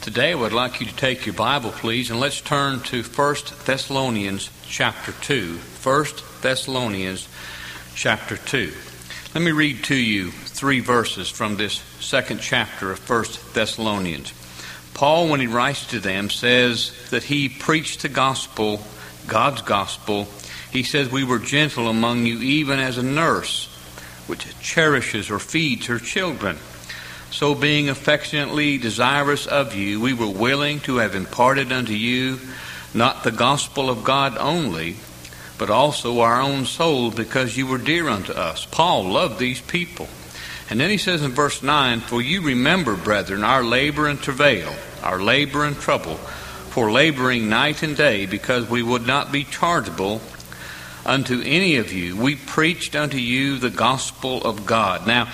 Today I would like you to take your Bible, please, and let's turn to 1 Thessalonians chapter 2. 1 Thessalonians chapter 2. Let me read to you 3 verses from this second chapter of 1 Thessalonians. Paul, when he writes to them, says that he preached the gospel, God's gospel. He says, "We were gentle among you, even as a nurse, which cherishes or feeds her children. So being affectionately desirous of you, we were willing to have imparted unto you not the gospel of God only, but also our own souls, because you were dear unto us." Paul loved these people. And then he says in verse 9, "For you remember, brethren, our labor and travail, our labor and trouble, for laboring night and day, because we would not be chargeable unto any of you. We preached unto you the gospel of God." Now,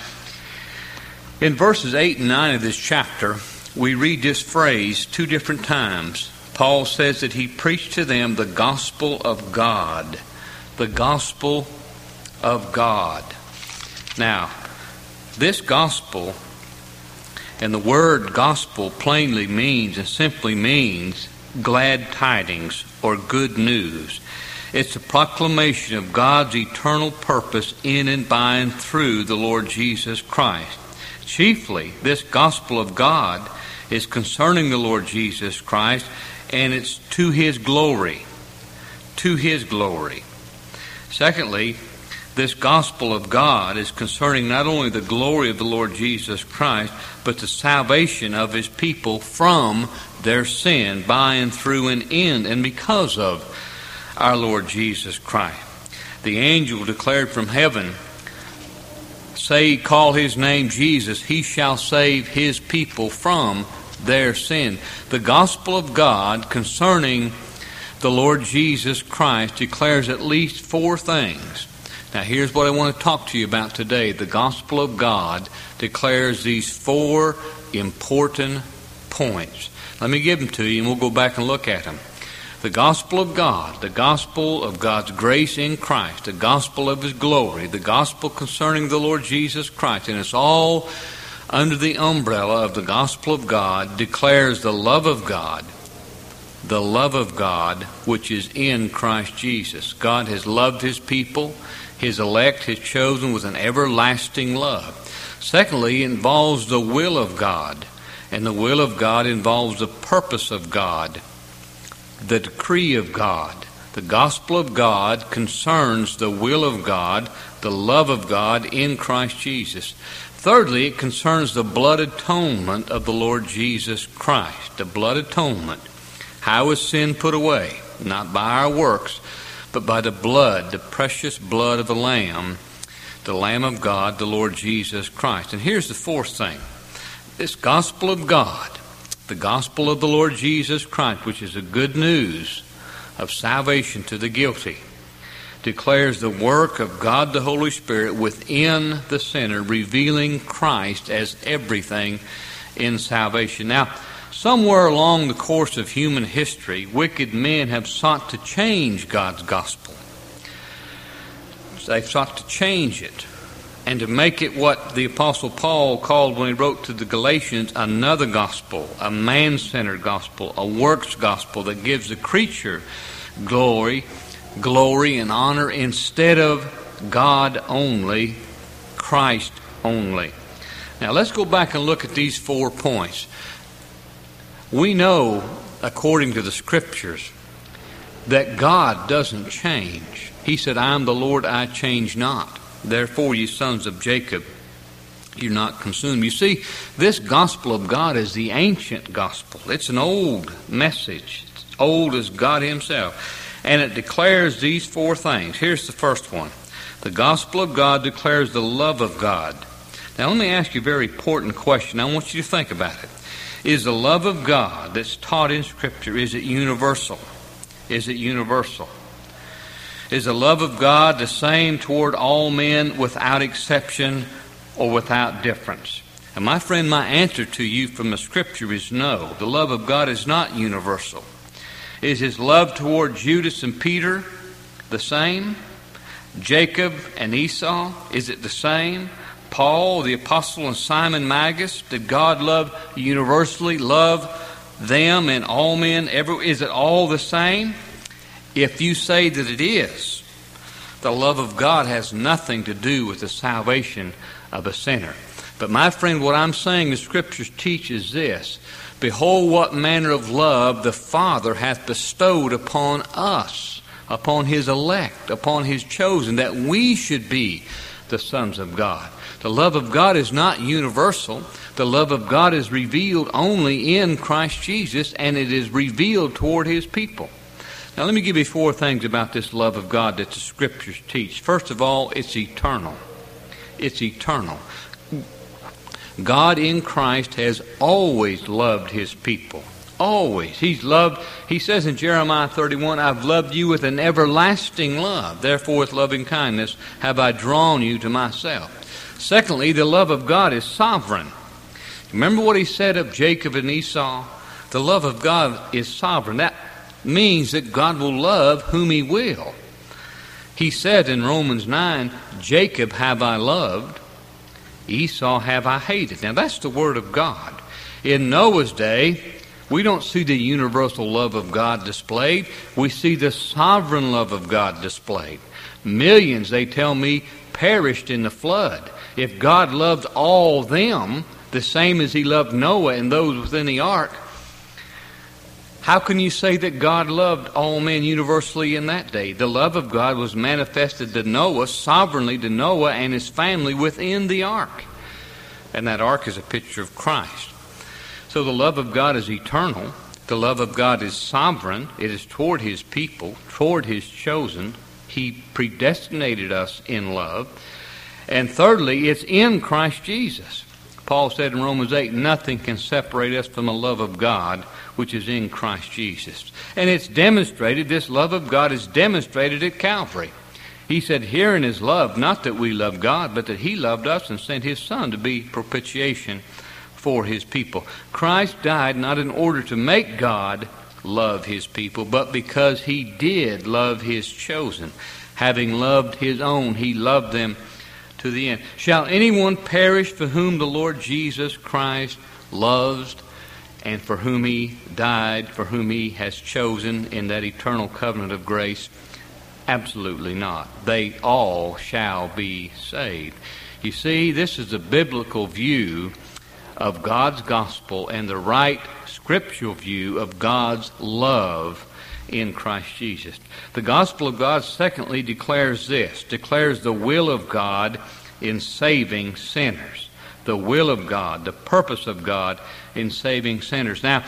in verses 8 and 9 of this chapter, we read this phrase 2 different times. Paul says that he preached to them the gospel of God. The gospel of God. Now, this gospel, and the word gospel plainly means and simply means glad tidings or good news. It's a proclamation of God's eternal purpose in and by and through the Lord Jesus Christ. Chiefly, this gospel of God is concerning the Lord Jesus Christ, and it's to His glory. To His glory. Secondly, this gospel of God is concerning not only the glory of the Lord Jesus Christ, but the salvation of His people from their sin by and through and in and because of our Lord Jesus Christ. The angel declared from heaven, "Say, call His name Jesus, He shall save His people from their sin." The gospel of God concerning the Lord Jesus Christ declares at least 4 things. Now here's what I want to talk to you about today. The gospel of God declares these 4 important points. Let me give them to you and we'll go back and look at them. The gospel of God, the gospel of God's grace in Christ, the gospel of His glory, the gospel concerning the Lord Jesus Christ, and it's all under the umbrella of the gospel of God, declares the love of God which is in Christ Jesus. God has loved His people, His elect, His chosen with an everlasting love. Secondly, it involves the will of God, and the will of God involves the purpose of God, the decree of God. The gospel of God concerns the will of God, the love of God in Christ Jesus. Thirdly, it concerns the blood atonement of the Lord Jesus Christ. The blood atonement. How is sin put away? Not by our works, but by the blood, the precious blood of the Lamb of God, the Lord Jesus Christ. And here's the 4th thing. This gospel of God, the gospel of the Lord Jesus Christ, which is the good news of salvation to the guilty, declares the work of God the Holy Spirit within the sinner, revealing Christ as everything in salvation. Now, somewhere along the course of human history, wicked men have sought to change God's gospel. They've sought to change it and to make it what the Apostle Paul called when he wrote to the Galatians another gospel, a man-centered gospel, a works gospel that gives the creature glory and honor instead of God only, Christ only. Now let's go back and look at these 4 points. We know, according to the Scriptures, that God doesn't change. He said, "I am the Lord, I change not. Therefore, ye sons of Jacob, you're not consumed." You see, this gospel of God is the ancient gospel. It's an old message. It's old as God Himself. And it declares these 4 things. Here's the first one. The gospel of God declares the love of God. Now, let me ask you a very important question. I want you to think about it. Is the love of God that's taught in Scripture, is it universal? Is it universal? Is the love of God the same toward all men without exception or without difference? And my friend, my answer to you from the Scripture is no. The love of God is not universal. Is His love toward Judas and Peter the same? Jacob and Esau, is it the same? Paul, the apostle, and Simon Magus, did God universally love them, and all men? Is it all the same? If you say that it is, the love of God has nothing to do with the salvation of a sinner. But my friend, what I'm saying the Scriptures teach is this: behold, what manner of love the Father hath bestowed upon us, upon His elect, upon His chosen, that we should be the sons of God. The love of God is not universal. The love of God is revealed only in Christ Jesus, and it is revealed toward His people. Now let me give you 4 things about this love of God that the Scriptures teach. First of all, it's eternal. It's eternal. God in Christ has always loved His people. Always. He says in Jeremiah 31, I've loved you with an everlasting love. Therefore with loving kindness have I drawn you to myself. Secondly, the love of God is sovereign. Remember what He said of Jacob and Esau? The love of God is sovereign. That means that God will love whom He will. He said in Romans 9, Jacob have I loved, Esau have I hated. Now that's the Word of God. In Noah's day, we don't see the universal love of God displayed. We see the sovereign love of God displayed. Millions, they tell me, perished in the flood. If God loved all them the same as He loved Noah and those within the ark, how can you say that God loved all men universally in that day? The love of God was manifested to Noah, sovereignly to Noah and his family within the ark. And that ark is a picture of Christ. So the love of God is eternal. The love of God is sovereign. It is toward His people, toward His chosen. He predestinated us in love. And thirdly, it's in Christ Jesus. Paul said in Romans 8, nothing can separate us from the love of God, which is in Christ Jesus. And it's demonstrated, this love of God is demonstrated at Calvary. He said, herein is love, not that we love God, but that He loved us and sent His Son to be propitiation for His people. Christ died not in order to make God love His people, but because He did love His chosen. Having loved His own, He loved them to the end. Shall anyone perish for whom the Lord Jesus Christ loves, and for whom He died, for whom He has chosen in that eternal covenant of grace? Absolutely not. They all shall be saved. You see, this is a biblical view of God's gospel and the right scriptural view of God's love in Christ Jesus. The gospel of God, secondly, declares the will of God in saving sinners. The will of God, the purpose of God in saving sinners. Now,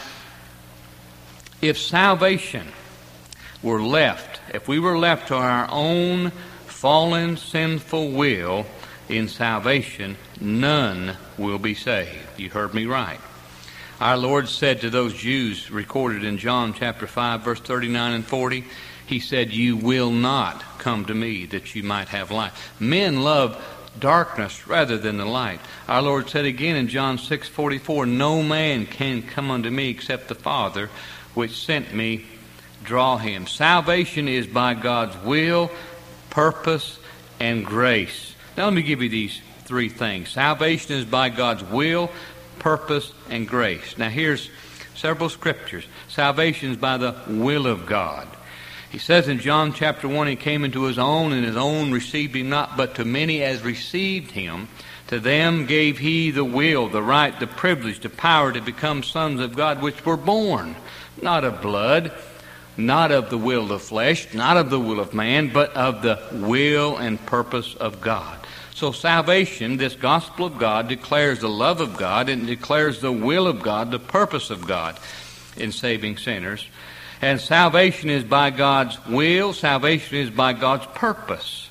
if salvation were left, if we were left to our own fallen, sinful will in salvation, none will be saved. You heard me right. Our Lord said to those Jews, recorded in John chapter 5, verse 39 and 40, He said, you will not come to me that you might have life. Men love darkness rather than the light. Our Lord said again in John 6:44, no man can come unto me except the Father which sent me draw him. Salvation is by God's will, purpose, and grace. Now let me give you these 3 things. Salvation is by God's will, purpose, and grace. Now here's several scriptures. Salvation is by the will of God. He says in John chapter 1, He came into His own, and His own received Him not, but to many as received Him, to them gave He the will, the right, the privilege, the power to become sons of God, which were born, not of blood, not of the will of flesh, not of the will of man, but of the will and purpose of God. So salvation, this gospel of God, declares the love of God and declares the will of God, the purpose of God in saving sinners. And salvation is by God's will. Salvation is by God's purpose.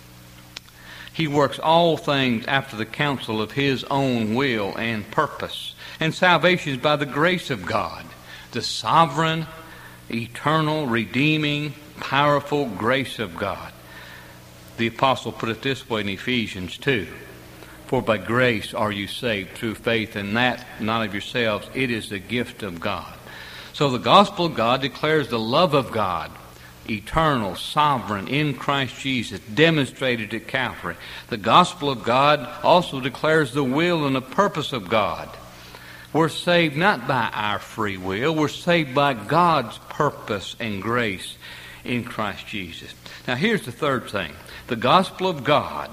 He works all things after the counsel of His own will and purpose. And salvation is by the grace of God, the sovereign, eternal, redeeming, powerful grace of God. The apostle put it this way in Ephesians 2. For by grace are you saved through faith, and that not of yourselves. It is the gift of God. So the gospel of God declares the love of God, eternal, sovereign, in Christ Jesus, demonstrated at Calvary. The gospel of God also declares the will and the purpose of God. We're saved not by our free will. We're saved by God's purpose and grace in Christ Jesus. Now here's the third thing. The gospel of God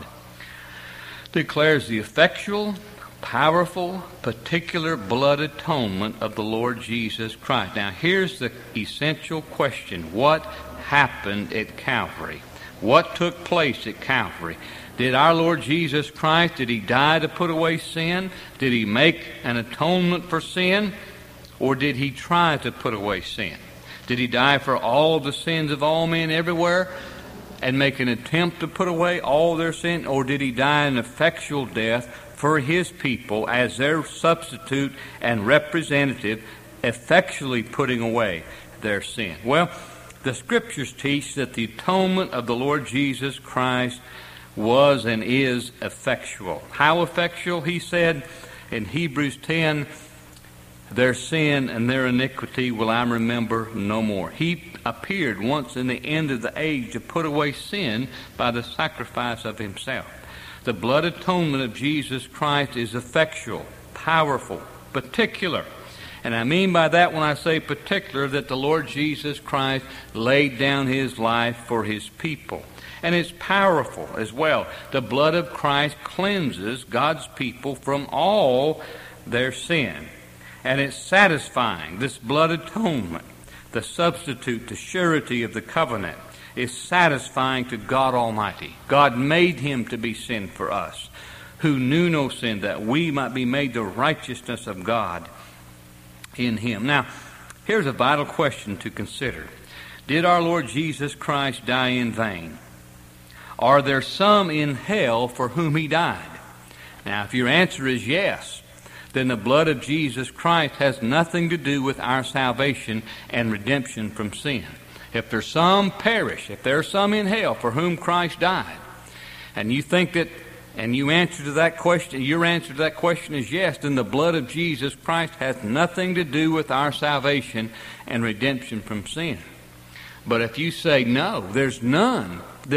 declares the effectual, powerful, particular blood atonement of the Lord Jesus Christ. Now here's the essential question. What happened at Calvary? What took place at Calvary? Did our Lord Jesus Christ, did He die to put away sin? Did He make an atonement for sin? Or did He try to put away sin? Did He die for all the sins of all men everywhere and make an attempt to put away all their sin? Or did He die an effectual death for His people as their substitute and representative, effectually putting away their sin? Well, the Scriptures teach that the atonement of the Lord Jesus Christ was and is effectual. How effectual? He said in Hebrews 10, their sin and their iniquity will I remember no more. He appeared once in the end of the age to put away sin by the sacrifice of Himself. The blood atonement of Jesus Christ is effectual, powerful, particular. And I mean by that, when I say particular, that the Lord Jesus Christ laid down His life for His people. And it's powerful as well. The blood of Christ cleanses God's people from all their sin. And it's satisfying. This blood atonement, the substitute, the surety of the covenant, is satisfying to God Almighty. God made Him to be sin for us, who knew no sin, that we might be made the righteousness of God in Him. Now, here's a vital question to consider. Did our Lord Jesus Christ die in vain? Are there some in hell for whom He died? Now, if your answer is yes, then the blood of Jesus Christ has nothing to do with our salvation and redemption from sin. If there's some perish, if there's some in hell for whom Christ died, and you think that, and you answer to that question, your answer to that question is yes, then the blood of Jesus Christ has nothing to do with our salvation and redemption from sin. But if you say no, there's none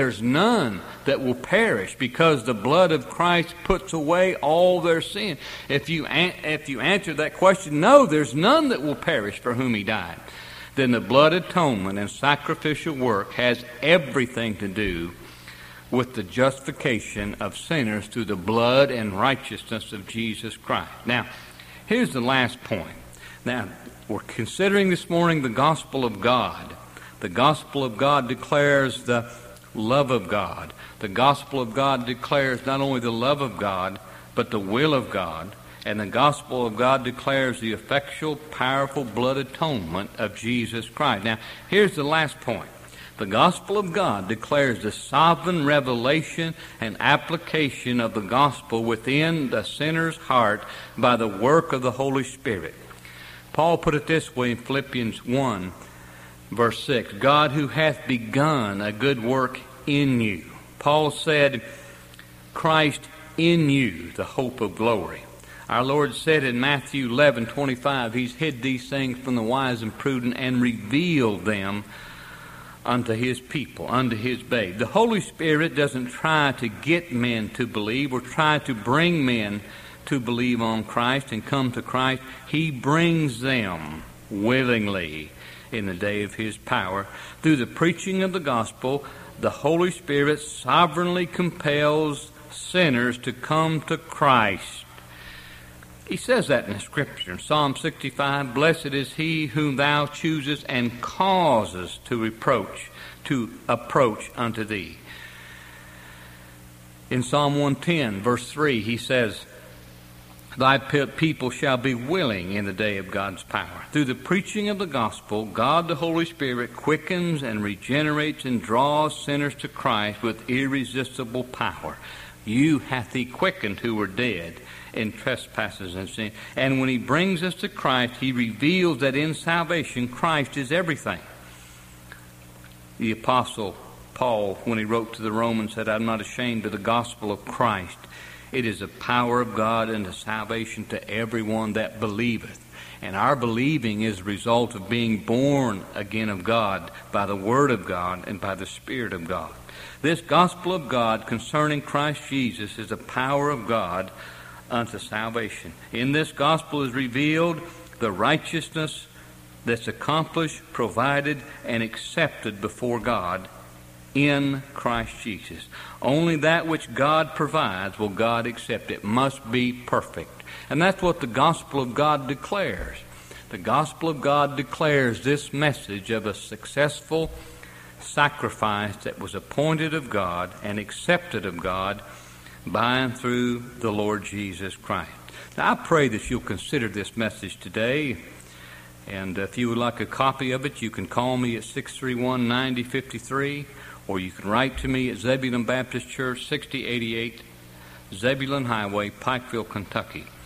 that will perish because the blood of Christ puts away all their sin. If you answer that question, no, there's none that will perish for whom He died, then the blood atonement and sacrificial work has everything to do with the justification of sinners through the blood and righteousness of Jesus Christ. Now, here's the last point. Now, we're considering this morning the gospel of God. The gospel of God declares the love of God. The gospel of God declares not only the love of God, but the will of God. And the gospel of God declares the effectual, powerful blood atonement of Jesus Christ. Now, here's the last point. The gospel of God declares the sovereign revelation and application of the gospel within the sinner's heart by the work of the Holy Spirit. Paul put it this way in Philippians 1, verse 6, God who hath begun a good work in you. Paul said, Christ in you, the hope of glory. Our Lord said in Matthew 11:25, He's hid these things from the wise and prudent and revealed them unto His people, unto His babe. The Holy Spirit doesn't try to get men to believe or try to bring men to believe on Christ and come to Christ. He brings them willingly in the day of His power. Through the preaching of the gospel, the Holy Spirit sovereignly compels sinners to come to Christ. He says that in the Scripture. In Psalm 65, Blessed is he whom thou choosest and causes to approach unto thee. In Psalm 110, verse 3, he says, Thy people shall be willing in the day of God's power. Through the preaching of the gospel, God the Holy Spirit quickens and regenerates and draws sinners to Christ with irresistible power. You hath He quickened who were dead in trespasses and sin. And when He brings us to Christ, He reveals that in salvation, Christ is everything. The Apostle Paul, when he wrote to the Romans, said, I'm not ashamed of the gospel of Christ. It is the power of God and the salvation to everyone that believeth. And our believing is a result of being born again of God by the Word of God and by the Spirit of God. This gospel of God concerning Christ Jesus is the power of God unto salvation. In this gospel is revealed the righteousness that's accomplished, provided, and accepted before God in Christ Jesus. Only that which God provides will God accept. It must be perfect. And that's what the gospel of God declares. The gospel of God declares this message of a successful sacrifice that was appointed of God and accepted of God by and through the Lord Jesus Christ. Now, I pray that you'll consider this message today. And if you would like a copy of it, you can call me at 631-9053, or you can write to me at Zebulon Baptist Church, 6088 Zebulon Highway, Pikeville, Kentucky.